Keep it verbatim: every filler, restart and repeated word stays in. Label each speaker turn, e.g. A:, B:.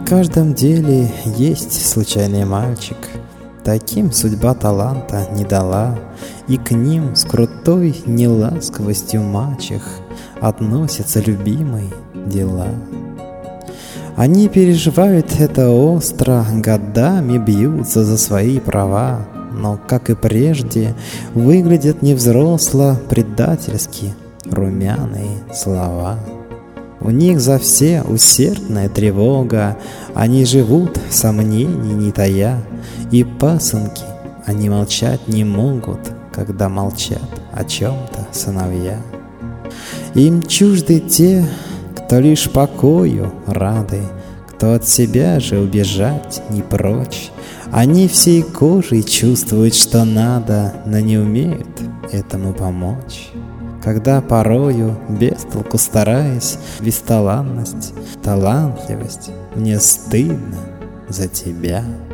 A: каждом деле есть случайный мальчик. Таким судьба таланта не дала, и к ним с крутой неласковостью мачех относятся любимые дела. Они переживают это остро, годами бьются за свои права, но, как и прежде, выглядят невзросло, предательски румяные слова. У них за все усердная тревога, они живут, сомнений не тая, и пасынки, они молчать не могут, когда молчат о чем-то сыновья. Им чужды те, кто лишь покою рады, кто от себя же убежать не прочь. Они всей кожей чувствуют, что надо, но не умеют этому помочь. Когда порою, без толку стараясь, бесталанность, талантливость, мне стыдно за тебя.